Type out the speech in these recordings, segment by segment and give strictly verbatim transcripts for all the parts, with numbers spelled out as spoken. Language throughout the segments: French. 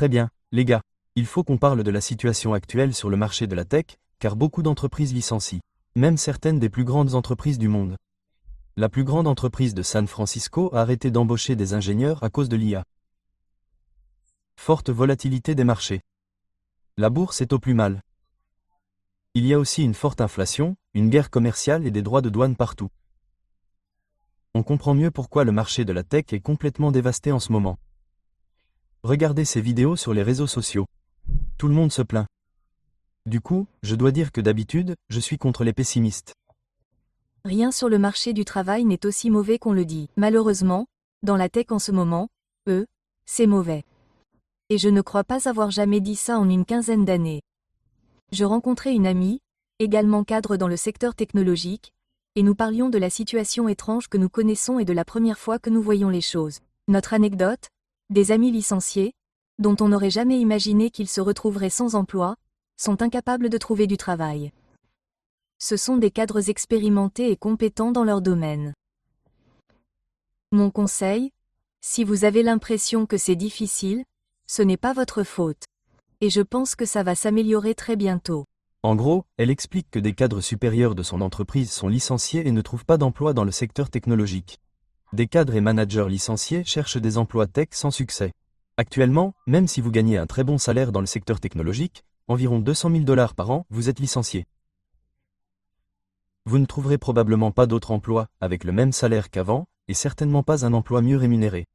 Très bien, les gars. Il faut qu'on parle de la situation actuelle sur le marché de la tech, car beaucoup d'entreprises licencient. Même certaines des plus grandes entreprises du monde. La plus grande entreprise de San Francisco a arrêté d'embaucher des ingénieurs à cause de l'I A. Forte volatilité des marchés. La bourse est au plus mal. Il y a aussi une forte inflation, une guerre commerciale et des droits de douane partout. On comprend mieux pourquoi le marché de la tech est complètement dévasté en ce moment. Regardez ces vidéos sur les réseaux sociaux. Tout le monde se plaint. Du coup, je dois dire que d'habitude, je suis contre les pessimistes. Rien sur le marché du travail n'est aussi mauvais qu'on le dit. Malheureusement, dans la tech en ce moment, eux, c'est mauvais. Et je ne crois pas avoir jamais dit ça en une quinzaine d'années. Je rencontrais une amie, également cadre dans le secteur technologique, et nous parlions de la situation étrange que nous connaissons et de la première fois que nous voyons les choses. Notre anecdote, des amis licenciés, dont on n'aurait jamais imaginé qu'ils se retrouveraient sans emploi, sont incapables de trouver du travail. Ce sont des cadres expérimentés et compétents dans leur domaine. Mon conseil, si vous avez l'impression que c'est difficile, ce n'est pas votre faute. Et je pense que ça va s'améliorer très bientôt. En gros, elle explique que des cadres supérieurs de son entreprise sont licenciés et ne trouvent pas d'emploi dans le secteur technologique. Des cadres et managers licenciés cherchent des emplois tech sans succès. Actuellement, même si vous gagnez un très bon salaire dans le secteur technologique, environ deux cent mille dollars par an, vous êtes licencié. Vous ne trouverez probablement pas d'autre emploi avec le même salaire qu'avant, et certainement pas un emploi mieux rémunéré.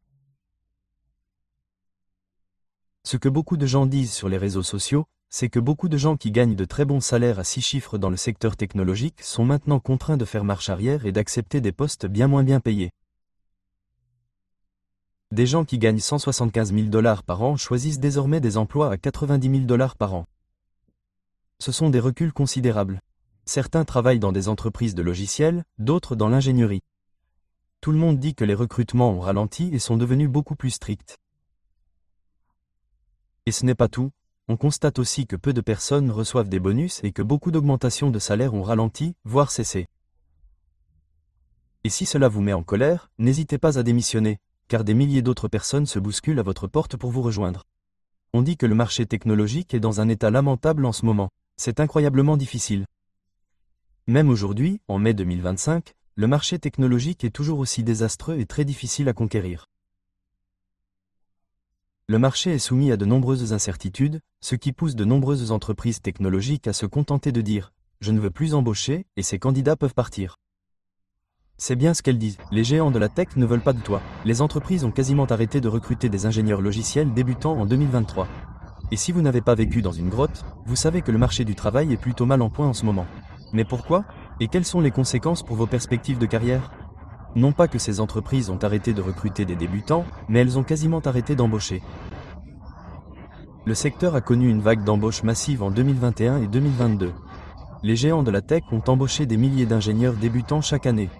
Ce que beaucoup de gens disent sur les réseaux sociaux, c'est que beaucoup de gens qui gagnent de très bons salaires à six chiffres dans le secteur technologique sont maintenant contraints de faire marche arrière et d'accepter des postes bien moins bien payés. Des gens qui gagnent cent soixante-quinze mille dollars par an choisissent désormais des emplois à quatre-vingt-dix mille dollars par an. Ce sont des reculs considérables. Certains travaillent dans des entreprises de logiciels, d'autres dans l'ingénierie. Tout le monde dit que les recrutements ont ralenti et sont devenus beaucoup plus stricts. Et ce n'est pas tout, on constate aussi que peu de personnes reçoivent des bonus et que beaucoup d'augmentations de salaire ont ralenti, voire cessé. Et si cela vous met en colère, n'hésitez pas à démissionner, car des milliers d'autres personnes se bousculent à votre porte pour vous rejoindre. On dit que le marché technologique est dans un état lamentable en ce moment. C'est incroyablement difficile. Même aujourd'hui, en mai deux mille vingt-cinq, le marché technologique est toujours aussi désastreux et très difficile à conquérir. Le marché est soumis à de nombreuses incertitudes, ce qui pousse de nombreuses entreprises technologiques à se contenter de dire « je ne veux plus embaucher » et ces candidats peuvent partir. C'est bien ce qu'elles disent, les géants de la tech ne veulent pas de toi. Les entreprises ont quasiment arrêté de recruter des ingénieurs logiciels débutants en deux mille vingt-trois. Et si vous n'avez pas vécu dans une grotte, vous savez que le marché du travail est plutôt mal en point en ce moment. Mais pourquoi? Et quelles sont les conséquences pour vos perspectives de carrière? Non pas que ces entreprises ont arrêté de recruter des débutants, mais elles ont quasiment arrêté d'embaucher. Le secteur a connu une vague d'embauches massive en deux mille vingt et un et deux mille vingt-deux. Les géants de la tech ont embauché des milliers d'ingénieurs débutants chaque année.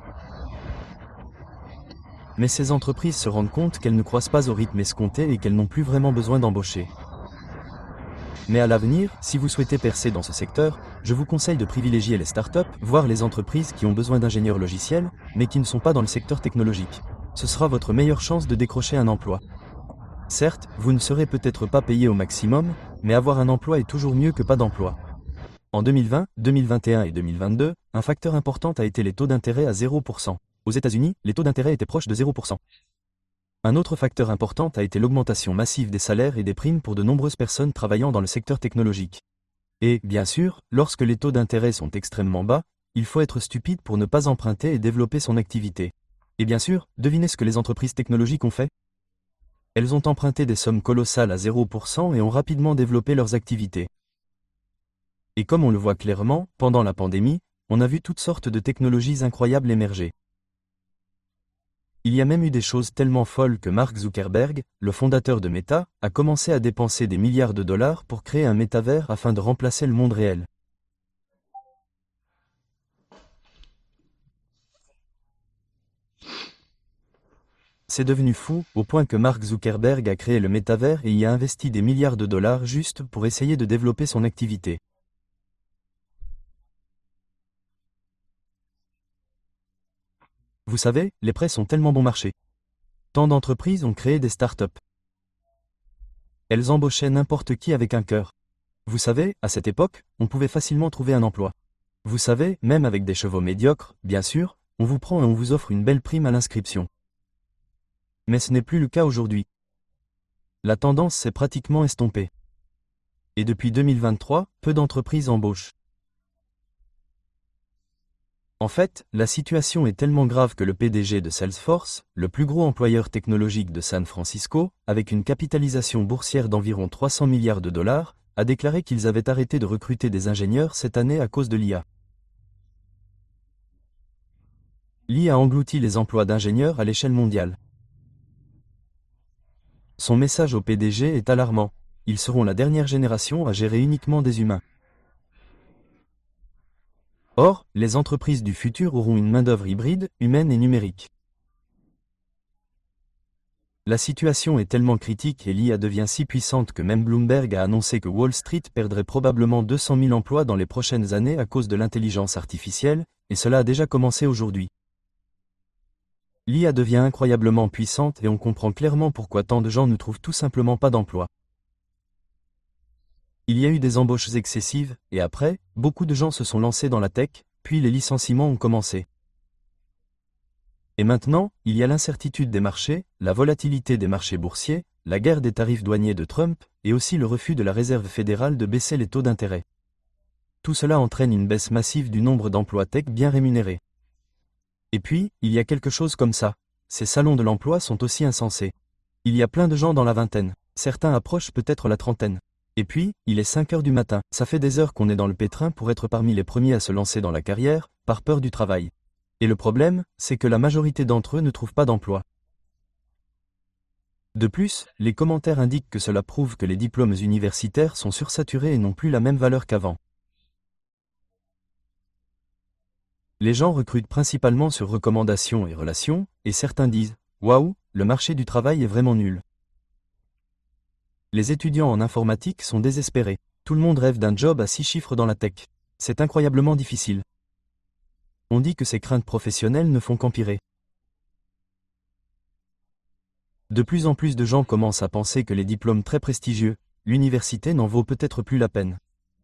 Mais ces entreprises se rendent compte qu'elles ne croissent pas au rythme escompté et qu'elles n'ont plus vraiment besoin d'embaucher. Mais à l'avenir, si vous souhaitez percer dans ce secteur, je vous conseille de privilégier les startups, voire les entreprises qui ont besoin d'ingénieurs logiciels, mais qui ne sont pas dans le secteur technologique. Ce sera votre meilleure chance de décrocher un emploi. Certes, vous ne serez peut-être pas payé au maximum, mais avoir un emploi est toujours mieux que pas d'emploi. En deux mille vingt, deux mille vingt et un et deux mille vingt-deux, un facteur important a été les taux d'intérêt à zéro pour cent. Aux États-Unis, les taux d'intérêt étaient proches de zéro pour cent. Un autre facteur important a été l'augmentation massive des salaires et des primes pour de nombreuses personnes travaillant dans le secteur technologique. Et, bien sûr, lorsque les taux d'intérêt sont extrêmement bas, il faut être stupide pour ne pas emprunter et développer son activité. Et bien sûr, devinez ce que les entreprises technologiques ont fait? Elles ont emprunté des sommes colossales à zéro pour cent et ont rapidement développé leurs activités. Et comme on le voit clairement, pendant la pandémie, on a vu toutes sortes de technologies incroyables émerger. Il y a même eu des choses tellement folles que Mark Zuckerberg, le fondateur de Meta, a commencé à dépenser des milliards de dollars pour créer un métavers afin de remplacer le monde réel. C'est devenu fou, au point que Mark Zuckerberg a créé le métavers et y a investi des milliards de dollars juste pour essayer de développer son activité. Vous savez, les prêts sont tellement bon marché. Tant d'entreprises ont créé des startups. Elles embauchaient n'importe qui avec un cœur. Vous savez, à cette époque, on pouvait facilement trouver un emploi. Vous savez, même avec des chevaux médiocres, bien sûr, on vous prend et on vous offre une belle prime à l'inscription. Mais ce n'est plus le cas aujourd'hui. La tendance s'est pratiquement estompée. Et depuis deux mille vingt-trois, peu d'entreprises embauchent. En fait, la situation est tellement grave que le P D G de Salesforce, le plus gros employeur technologique de San Francisco, avec une capitalisation boursière d'environ trois cents milliards de dollars, a déclaré qu'ils avaient arrêté de recruter des ingénieurs cette année à cause de l'I A. L'I A a englouti les emplois d'ingénieurs à l'échelle mondiale. Son message au P D G est alarmant. Ils seront la dernière génération à gérer uniquement des humains. Or, les entreprises du futur auront une main-d'œuvre hybride, humaine et numérique. La situation est tellement critique et l'I A devient si puissante que même Bloomberg a annoncé que Wall Street perdrait probablement deux cent mille emplois dans les prochaines années à cause de l'intelligence artificielle, et cela a déjà commencé aujourd'hui. L'I A devient incroyablement puissante et on comprend clairement pourquoi tant de gens ne trouvent tout simplement pas d'emploi. Il y a eu des embauches excessives, et après, beaucoup de gens se sont lancés dans la tech, puis les licenciements ont commencé. Et maintenant, il y a l'incertitude des marchés, la volatilité des marchés boursiers, la guerre des tarifs douaniers de Trump, et aussi le refus de la Réserve fédérale de baisser les taux d'intérêt. Tout cela entraîne une baisse massive du nombre d'emplois tech bien rémunérés. Et puis, il y a quelque chose comme ça. Ces salons de l'emploi sont aussi insensés. Il y a plein de gens dans la vingtaine, certains approchent peut-être la trentaine. Et puis, il est cinq heures du matin, ça fait des heures qu'on est dans le pétrin pour être parmi les premiers à se lancer dans la carrière, par peur du travail. Et le problème, c'est que la majorité d'entre eux ne trouvent pas d'emploi. De plus, les commentaires indiquent que cela prouve que les diplômes universitaires sont sursaturés et n'ont plus la même valeur qu'avant. Les gens recrutent principalement sur recommandation et relations, et certains disent « Waouh, le marché du travail est vraiment nul ». Les étudiants en informatique sont désespérés. Tout le monde rêve d'un job à six chiffres dans la tech. C'est incroyablement difficile. On dit que ces craintes professionnelles ne font qu'empirer. De plus en plus de gens commencent à penser que les diplômes très prestigieux, l'université n'en vaut peut-être plus la peine.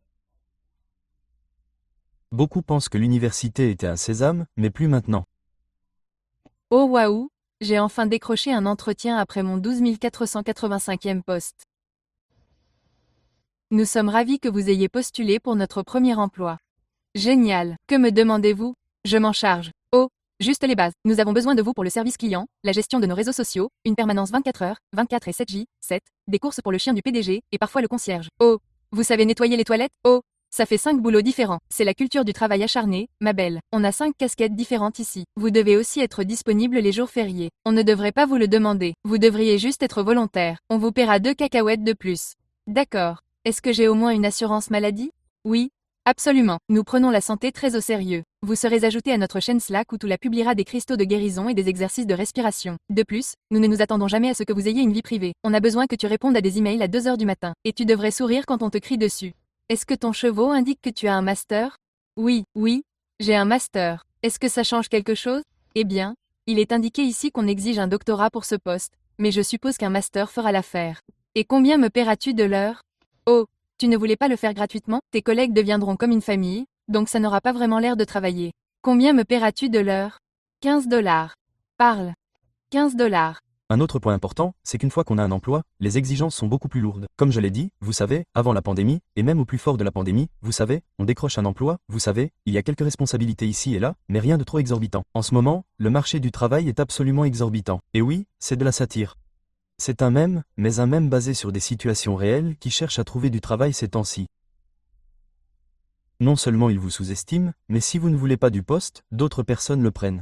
Beaucoup pensent que l'université était un sésame, mais plus maintenant. Oh waouh, j'ai enfin décroché un entretien après mon douze mille quatre cent quatre-vingt-cinquième poste. Nous sommes ravis que vous ayez postulé pour notre premier emploi. Génial, que me demandez-vous? Je m'en charge. Oh, juste les bases. Nous avons besoin de vous pour le service client, la gestion de nos réseaux sociaux, une permanence vingt-quatre heures, vingt-quatre et sept jours, sept, des courses pour le chien du P D G, et parfois le concierge. Oh, vous savez nettoyer les toilettes? Oh, ça fait cinq boulots différents. C'est la culture du travail acharné, ma belle. On a cinq casquettes différentes ici. Vous devez aussi être disponible les jours fériés. On ne devrait pas vous le demander. Vous devriez juste être volontaire. On vous paiera deux cacahuètes de plus. D'accord. Est-ce que j'ai au moins une assurance maladie? Oui. Absolument. Nous prenons la santé très au sérieux. Vous serez ajouté à notre chaîne Slack où tout la publiera des cristaux de guérison et des exercices de respiration. De plus, nous ne nous attendons jamais à ce que vous ayez une vie privée. On a besoin que tu répondes à des emails à deux heures du matin. Et tu devrais sourire quand on te crie dessus. Est-ce que ton chevaux indique que tu as un master? Oui, oui. J'ai un master. Est-ce que ça change quelque chose? Eh bien, il est indiqué ici qu'on exige un doctorat pour ce poste. Mais je suppose qu'un master fera l'affaire. Et combien me paieras-tu de l'heure? Oh, tu ne voulais pas le faire gratuitement? Tes collègues deviendront comme une famille, donc ça n'aura pas vraiment l'air de travailler. Combien me paieras-tu de l'heure? quinze dollars. Parle. quinze dollars. Un autre point important, c'est qu'une fois qu'on a un emploi, les exigences sont beaucoup plus lourdes. Comme je l'ai dit, vous savez, avant la pandémie, et même au plus fort de la pandémie, vous savez, on décroche un emploi, vous savez, il y a quelques responsabilités ici et là, mais rien de trop exorbitant. En ce moment, le marché du travail est absolument exorbitant. Et oui, c'est de la satire. C'est un mème, mais un mème basé sur des situations réelles qui cherchent à trouver du travail ces temps-ci. Non seulement ils vous sous-estiment, mais si vous ne voulez pas du poste, d'autres personnes le prennent.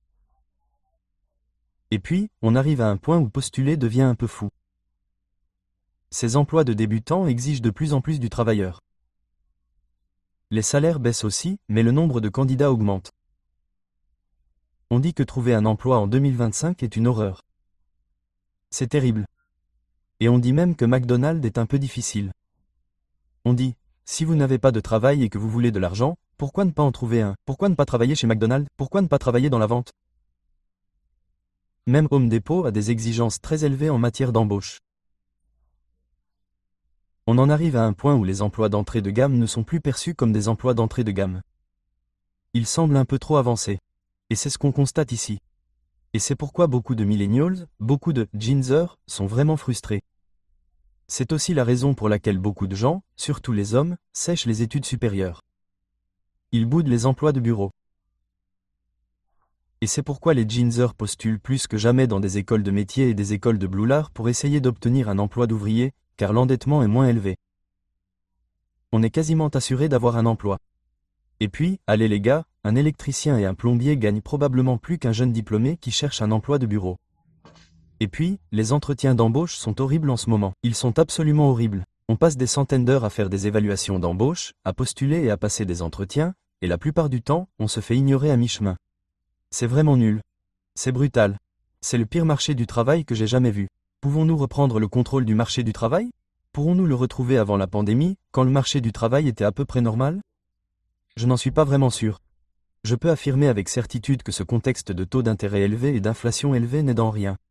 Et puis, on arrive à un point où postuler devient un peu fou. Ces emplois de débutants exigent de plus en plus du travailleur. Les salaires baissent aussi, mais le nombre de candidats augmente. On dit que trouver un emploi en deux mille vingt-cinq est une horreur. C'est terrible. Et on dit même que McDonald's est un peu difficile. On dit, si vous n'avez pas de travail et que vous voulez de l'argent, pourquoi ne pas en trouver un? Pourquoi ne pas travailler chez McDonald's? Pourquoi ne pas travailler dans la vente? Même Home Depot a des exigences très élevées en matière d'embauche. On en arrive à un point où les emplois d'entrée de gamme ne sont plus perçus comme des emplois d'entrée de gamme. Ils semblent un peu trop avancés. Et c'est ce qu'on constate ici. Et c'est pourquoi beaucoup de millennials, beaucoup de Gen Z, sont vraiment frustrés. C'est aussi la raison pour laquelle beaucoup de gens, surtout les hommes, sèchent les études supérieures. Ils boudent les emplois de bureau. Et c'est pourquoi les Gen Z postulent plus que jamais dans des écoles de métiers et des écoles de blue-collar pour essayer d'obtenir un emploi d'ouvrier, car l'endettement est moins élevé. On est quasiment assuré d'avoir un emploi. Et puis, allez les gars, un électricien et un plombier gagnent probablement plus qu'un jeune diplômé qui cherche un emploi de bureau. Et puis, les entretiens d'embauche sont horribles en ce moment. Ils sont absolument horribles. On passe des centaines d'heures à faire des évaluations d'embauche, à postuler et à passer des entretiens, et la plupart du temps, on se fait ignorer à mi-chemin. C'est vraiment nul. C'est brutal. C'est le pire marché du travail que j'ai jamais vu. Pouvons-nous reprendre le contrôle du marché du travail? Pourrons-nous le retrouver avant la pandémie, quand le marché du travail était à peu près normal? Je n'en suis pas vraiment sûr. Je peux affirmer avec certitude que ce contexte de taux d'intérêt élevé et d'inflation élevée n'aide en rien.